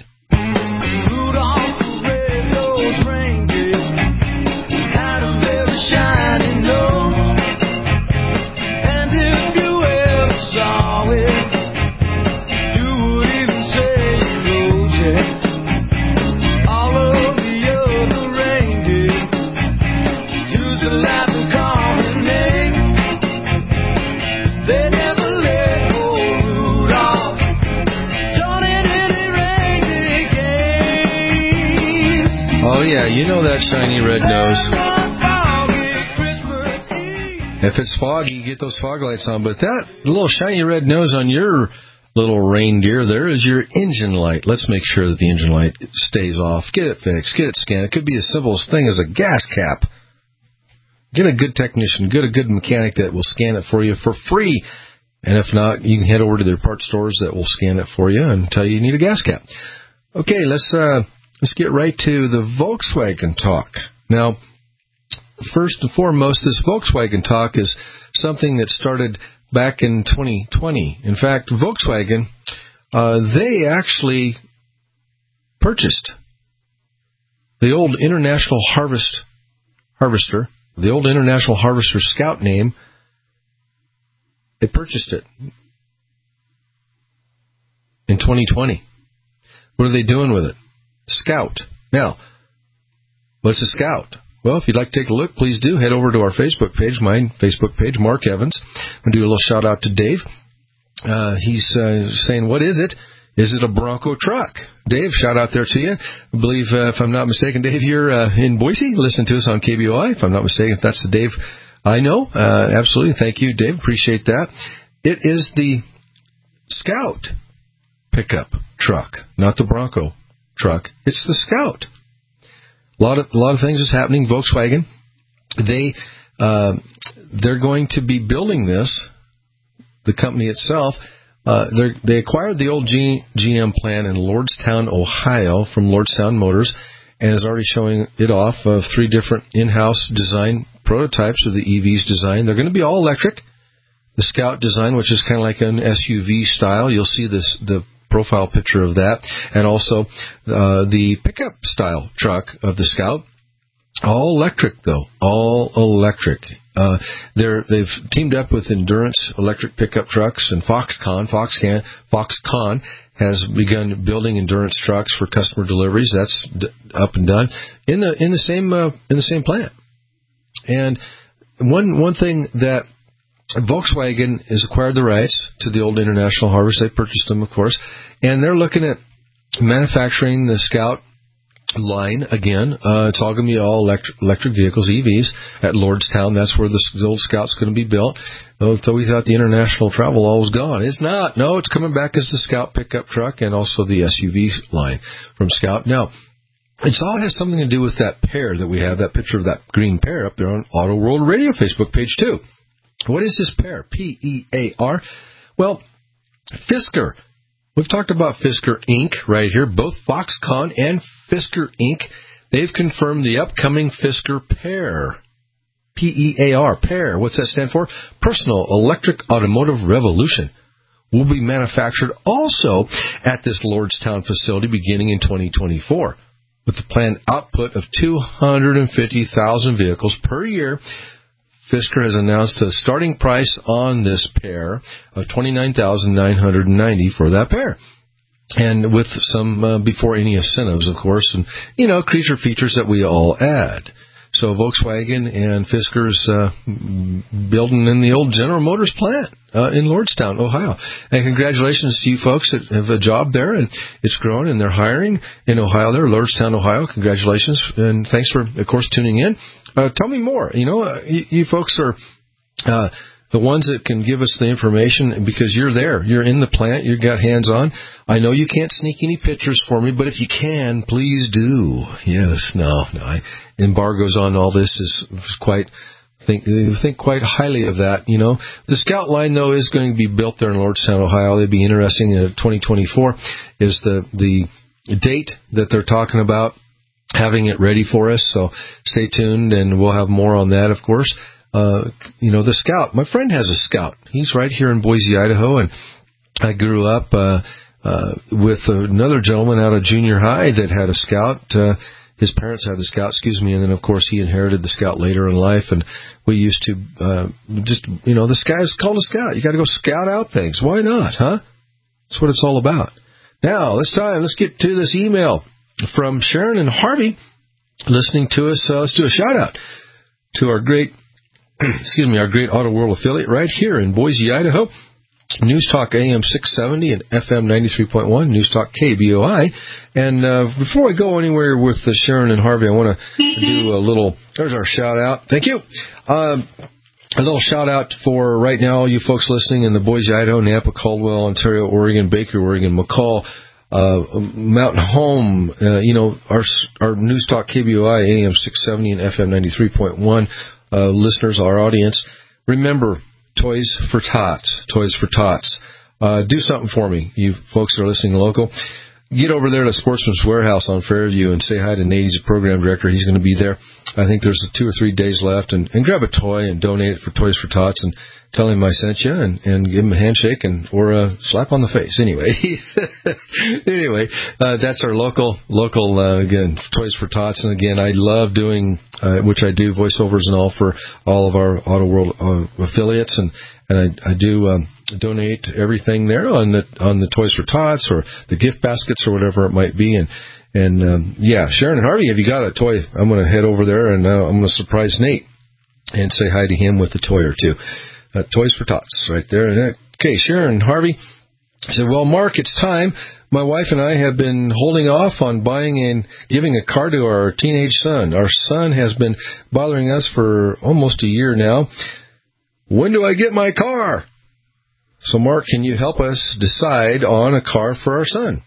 Yeah, you know that shiny red nose. If it's foggy, you get those fog lights on. But that little shiny red nose on your little reindeer there is your engine light. Let's make sure that the engine light stays off. Get it fixed. Get it scanned. It could be as simple as thing as a gas cap. Get a good technician. Get a good mechanic that will scan it for you for free. And if not, you can head over to their parts stores that will scan it for you and tell you you need a gas cap. Okay, let's... uh Let's get right to the Volkswagen talk. Now, first and foremost, this Volkswagen talk is something that started back in twenty twenty. In fact, Volkswagen, uh, they actually purchased the old International Harvest Harvester, the old International Harvester Scout name. They purchased it in twenty twenty. What are they doing with it? Scout. Now, what's a Scout? Well, if you'd like to take a look, please do. Head over to our Facebook page, my Facebook page, Mark Evans. I'm going to do a little shout-out to Dave. Uh, he's uh, saying, what is it? Is it a Bronco truck? Dave, shout-out there to you. I believe, uh, if I'm not mistaken, Dave, you're uh, in Boise. Listen to us on K B O I. If I'm not mistaken, if that's the Dave I know. Uh, absolutely. Thank you, Dave. Appreciate that. It is the Scout pickup truck, not the Bronco truck. It's the Scout. A lot of a lot of things is happening. Volkswagen, they uh, they're going to be building this. The company itself, uh, they acquired the old G, GM plant in Lordstown, Ohio, from Lordstown Motors, and is already showing it off of three different in-house design prototypes of the E V's design. They're going to be all electric. The Scout design, which is kind of like an S U V style, you'll see this the profile picture of that, and also uh, the pickup style truck of the Scout. All electric, though. All electric. Uh, they're, they've teamed up with Endurance electric pickup trucks and Foxconn. Foxconn, Foxconn has begun building Endurance trucks for customer deliveries. That's d- up and done in the in the same uh, in the same plant. And one one thing that Volkswagen has acquired the rights to the old International Harvest. They purchased them, of course, and they're looking at manufacturing the Scout line again. Uh, it's all going to be all electric, electric vehicles, E Vs, at Lordstown. That's where the, the old Scout's going to be built. Oh, so we thought the international travel all was gone. It's not. No, it's coming back as the Scout pickup truck and also the S U V line from Scout. Now, it all has something to do with that pair that we have, that picture of that green pair up there on Auto World Radio Facebook page two. What is this pair? P E A R. Well, Fisker. We've talked about Fisker Incorporated right here. Both Foxconn and Fisker Incorporated. They've confirmed the upcoming Fisker Pair. P E A R. Pair. What's that stand for? Personal Electric Automotive Revolution. Will be manufactured also at this Lordstown facility beginning in twenty twenty-four. With the planned output of two hundred fifty thousand vehicles per year, Fisker has announced a starting price on this pair of twenty-nine thousand nine hundred ninety dollars for that pair. And with some, uh, before any incentives, of course, and, you know, creature features that we all add. So Volkswagen and Fisker's uh, building in the old General Motors plant uh, in Lordstown, Ohio. And congratulations to you folks that have a job there, and it's growing, and they're hiring in Ohio there, Lordstown, Ohio. Congratulations, and thanks for, of course, tuning in. Uh, tell me more. You know, uh, you, you folks are uh, the ones that can give us the information because you're there. You're in the plant. You've got hands-on. I know you can't sneak any pictures for me, but if you can, please do. Yes, no, no. I, embargoes on all this is, is quite, think, think quite highly of that, you know. The Scout line, though, is going to be built there in Lordstown, Ohio. It'd be interesting. Uh, twenty twenty-four is the, the date that they're talking about having it ready for us, so stay tuned, and we'll have more on that, of course. Uh, you know, the Scout. My friend has a Scout. He's right here in Boise, Idaho, and I grew up uh, uh, with another gentleman out of junior high that had a Scout. Uh, his parents had the Scout, excuse me, and then, of course, he inherited the Scout later in life, and we used to uh, just, you know, the Scout's called a Scout. You got to go scout out things. Why not, huh? That's what it's all about. Now, this time, let's get to this email from Sharon and Harvey listening to us. Uh, let's do a shout-out to our great, excuse me, our great Auto World affiliate right here in Boise, Idaho. News Talk A M six seventy and F M ninety-three point one, News Talk K B O I. And uh, before I go anywhere with uh, Sharon and Harvey, I want to do a little, there's our shout-out. Thank you. Um, a little shout-out for right now, you folks listening in the Boise, Idaho, Nampa, Caldwell, Ontario, Oregon, Baker, Oregon, McCall, uh, Mountain Home, uh, you know, our our News Talk K B O I, A M six seventy and F M ninety-three point one uh, listeners, our audience. Remember, Toys for Tots. Toys for Tots. Uh, do something for me, you folks that are listening local. Get over there to Sportsman's Warehouse on Fairview and say hi to Nate. He's the program director. He's going to be there. I think there's two or three days left. And, and grab a toy and donate it for Toys for Tots and tell him I sent you and, and give him a handshake and or a slap on the face. Anyway, anyway, uh, that's our local, local uh, again, Toys for Tots. And, again, I love doing, uh, which I do, voiceovers and all for all of our Auto World uh, affiliates. And, and I, I do um, donate everything there on the on the Toys for Tots or the gift baskets or whatever it might be. And, and um, yeah, Sharon and Harvey, have you got a toy? I'm going to head over there and uh, I'm going to surprise Nate and say hi to him with a toy or two. Uh, Toys for Tots, right there. Okay, Sharon Harvey said, well, Mark, it's time. My wife and I have been holding off on buying and giving a car to our teenage son. Our son has been bothering us for almost a year now. When do I get my car? So, Mark, can you help us decide on a car for our son?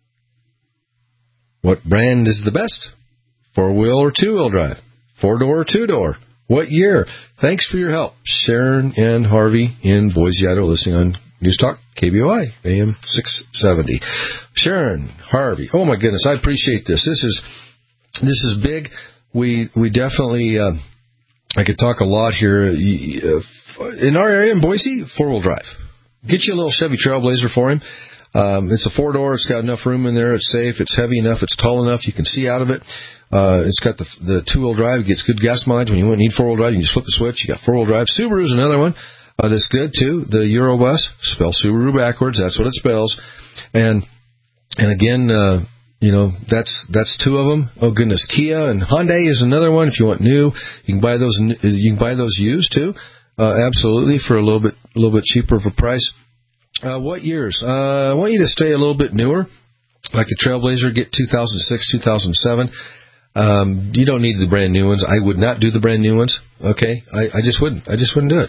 What brand is the best? Four-wheel or two-wheel drive? Four-door or two-door? What year? Thanks for your help. Sharon and Harvey in Boise, Idaho, listening on News Talk, K B O I, A M six seventy. Sharon, Harvey, oh my goodness, I appreciate this. This is this is big. We we definitely, uh, I could talk a lot here. In our area in Boise, four-wheel drive. Get you a little Chevy Trailblazer for him. Um, it's a four-door. It's got enough room in there. It's safe. It's heavy enough. It's tall enough. You can see out of it. Uh, it's got the the two-wheel drive. It gets good gas mileage. When you need four-wheel drive, you can just flip the switch. You got four-wheel drive. Subaru's another one uh, that's good, too. The Eurobus, spell Subaru backwards. That's what it spells. And and again, uh, you know, that's that's two of them. Oh, goodness. Kia and Hyundai is another one. If you want new, you can buy those You can buy those used, too. Uh, absolutely, for a little bit a little bit cheaper of a price. Uh, what years? Uh, I want you to stay a little bit newer, like the Trailblazer. Get two thousand six, two thousand seven. Um, you don't need the brand new ones. I would not do the brand new ones. Okay, I, I just wouldn't. I just wouldn't do it.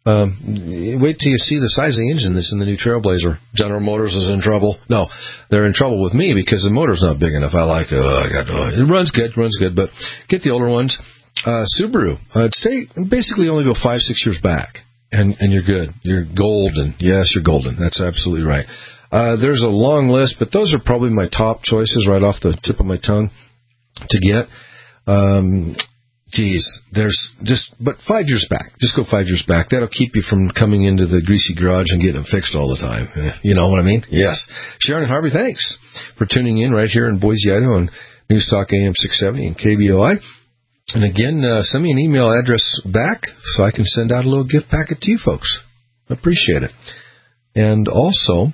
Um, wait till you see the size of the engine that's in the new Trailblazer. General Motors is in trouble. No, they're in trouble with me because the motor's not big enough. I like it. Uh, I got uh, it runs good, runs good, but get the older ones. Uh, Subaru. Uh, stay basically only go five, six years back, and and you're good. You're golden. Yes, you're golden. That's absolutely right. Uh, there's a long list, but those are probably my top choices right off the tip of my tongue to get. Um, geez, there's just, but five years back. Just go five years back. That'll keep you from coming into the greasy garage and getting it fixed all the time. You know what I mean? Yes. Sharon and Harvey, thanks for tuning in right here in Boise, Idaho on News Talk A M six seventy and K B O I. And again, uh, send me an email address back so I can send out a little gift packet to you folks. Appreciate it. And also,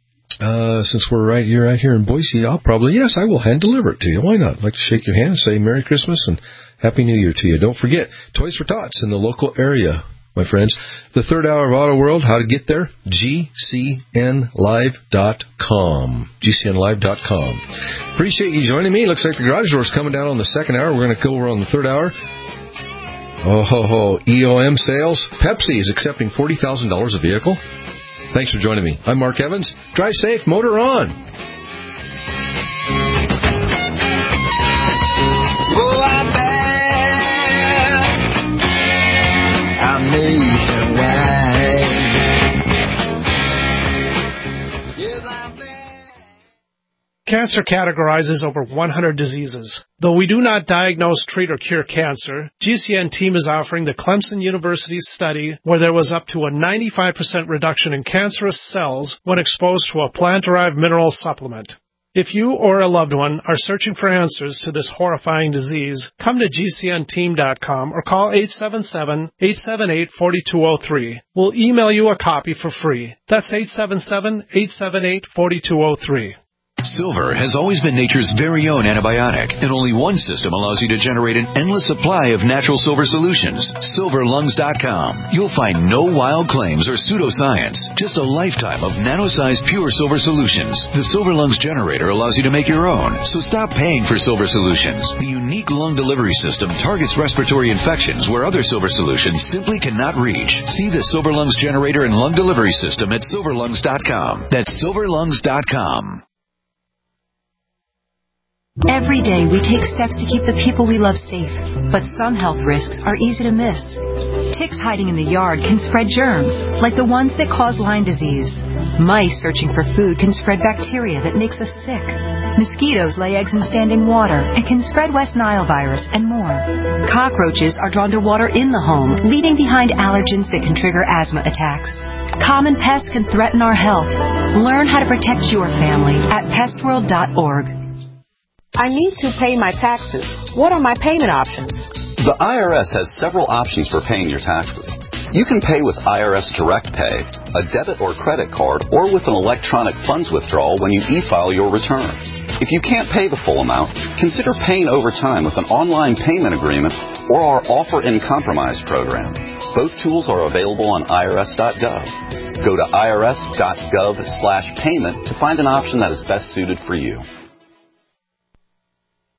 Uh, since we're right here, right here in Boise, I'll probably, yes, I will hand deliver it to you. Why not? I'd like to shake your hand and say Merry Christmas and Happy New Year to you. Don't forget, Toys for Tots in the local area, my friends. The third hour of Auto World, how to get there? G C N live dot com. G C N live dot com. Appreciate you joining me. Looks like the garage door's coming down on the second hour. We're going to go over on the third hour. Oh, ho, ho. E O M sales. Pepsi is accepting forty thousand dollars a vehicle. Thanks for joining me. I'm Mark Evans. Drive safe. Motor on. Oh, I'm bad. I'm nationwide. Yes, I'm bad. Cancer categorizes over one hundred diseases. Though we do not diagnose, treat, or cure cancer, G C N team is offering the Clemson University study where there was up to a ninety-five percent reduction in cancerous cells when exposed to a plant-derived mineral supplement. If you or a loved one are searching for answers to this horrifying disease, come to G C N team dot com or call eight seven seven, eight seven eight, four two zero three. We'll email you a copy for free. That's eight seven seven, eight seven eight, four two zero three. Silver has always been nature's very own antibiotic, and only one system allows you to generate an endless supply of natural silver solutions. silver lungs dot com. You'll find no wild claims or pseudoscience, just a lifetime of nano-sized pure silver solutions. The Silver Lungs generator allows you to make your own, so stop paying for silver solutions. The unique lung delivery system targets respiratory infections where other silver solutions simply cannot reach. See the Silver Lungs generator and lung delivery system at silver lungs dot com. That's silver lungs dot com. Every day we take steps to keep the people we love safe, but some health risks are easy to miss. Ticks hiding in the yard can spread germs, like the ones that cause Lyme disease. Mice searching for food can spread bacteria that makes us sick. Mosquitoes lay eggs in standing water and can spread West Nile virus and more. Cockroaches are drawn to water in the home, leaving behind allergens that can trigger asthma attacks. Common pests can threaten our health. Learn how to protect your family at pest world dot org. I need to pay my taxes. What are my payment options? The I R S has several options for paying your taxes. You can pay with I R S Direct Pay, a debit or credit card, or with an electronic funds withdrawal when you e-file your return. If you can't pay the full amount, consider paying over time with an online payment agreement or our Offer in Compromise program. Both tools are available on I R S dot gov. Go to I R S dot gov slash payment to find an option that is best suited for you.